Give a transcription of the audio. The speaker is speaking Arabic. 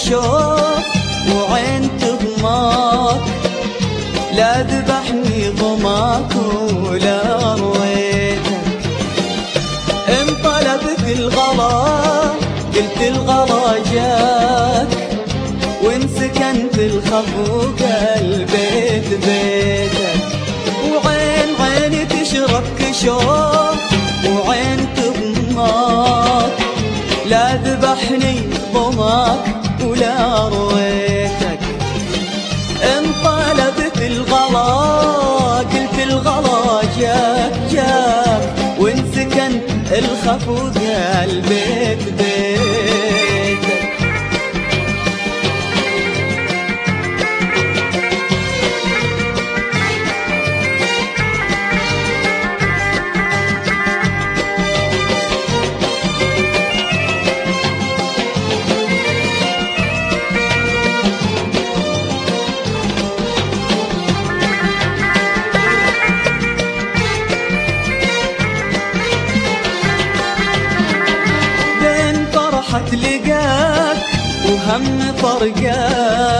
شوق وعين تضماك، لا ذبحني ضماك ولا رويتك. انطلبت الغلا قلت الغلا جاك، وان سكنت الخفوق البيت بيتك. وعين عيني تشربك شوق وعين تضماك، لا ذبحني ضماك ولا رويتك. انطلبت الغلا قلت الغلا جاك جاك، وان سكنت الخفوق البيت بيتك. لقاك وهم فرقاك،